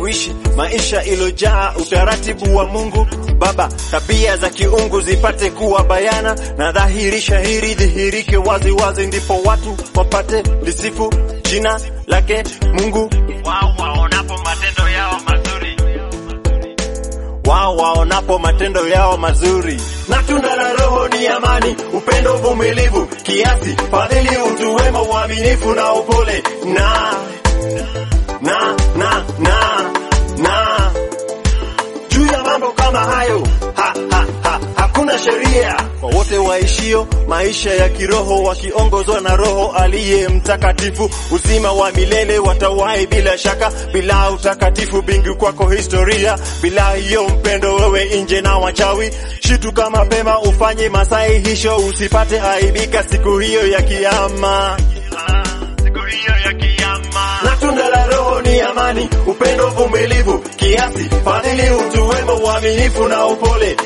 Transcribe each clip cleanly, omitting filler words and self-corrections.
uishi maisha ilojaa utaratibu wa Mungu Baba. Tabia za kiungu zipate kuwa bayana, na dhahiri shahiri dhihirike wazi wazi, ndipo watu wapate lisifu jina lake Mungu. Wao waonapo matendo yao mazuri, wao waonapo matendo yao mazuri. Na tunda la Roho ni amani, upendo, uvumilivu, kiasi, fadhili, utu wema, uaminifu na upole. Juu ya mambo kama hayo hakuna sheria. Kwa wote waishio maisha ya kiroho, wakiongozwa na Roho aliye Mtakatifu, uzima wa milele watawahi bila shaka. Bila utakatifu bingu kwako historia, bila hiyo mpendo wewe nje na wachawi. Shituka mapema ufanye masahihisho, usipate aibika siku hiyo ya kiyama. Na tunda la Roho ni amani, upendo, uvumilivu, kiasi, fadhili, utu wema, uaminifu na upole.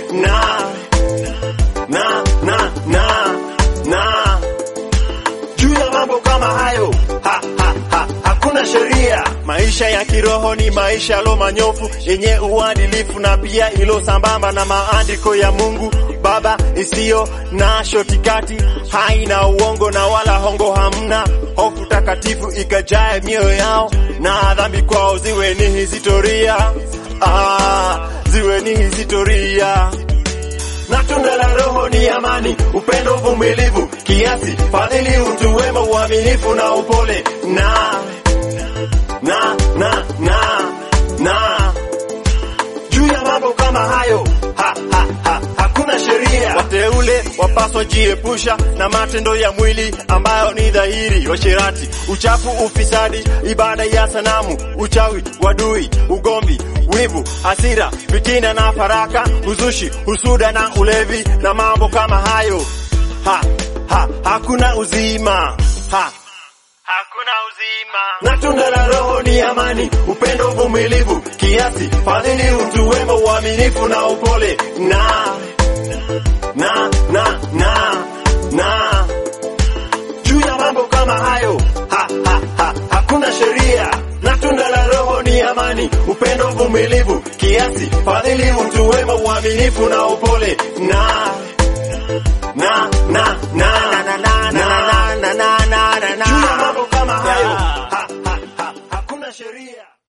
Juu ya mambo kama hayo hakuna sheria. Maisha ya kiroho ni maisha lo manyofu, yenye uadilifu na pia ilo sambamba na maandiko ya Mungu Baba, isiyo na shotikati, haina uongo na wala hongo, hamna hofu takatifu ikajae mioyo yao, na dhambi kwao ziwe ni historia. Ziwe ni historia. Na tunda la Roho ni amani, upendo, uvumilivu, kiasi, fadhili, utu wema, uaminifu na upole. Juu ya mambo kama hayo hakuna sheria. Wateule wapaswa jiepusha na matendo ya mwili ambayo ni dhahiri: uasherati, uchafu, ufisadi, ibada ya sanamu, uchawi, wadui, ugomvi, wivu, hasira, fitina na faraka, uzushi, husuda na ulevi na mambo kama hayo. Hakuna uzima. Hakuna uzima. Na tunda la Roho ni amani, upendo, uvumilivu, kiasi, fadhili, utu wema, uaminifu na upole. Juu ya mambo kama hayo hakuna sheria. Na tunda la Roho ni amani, upendo, uvumilivu, kiasi, fadhili, utu wema, uaminifu na upole.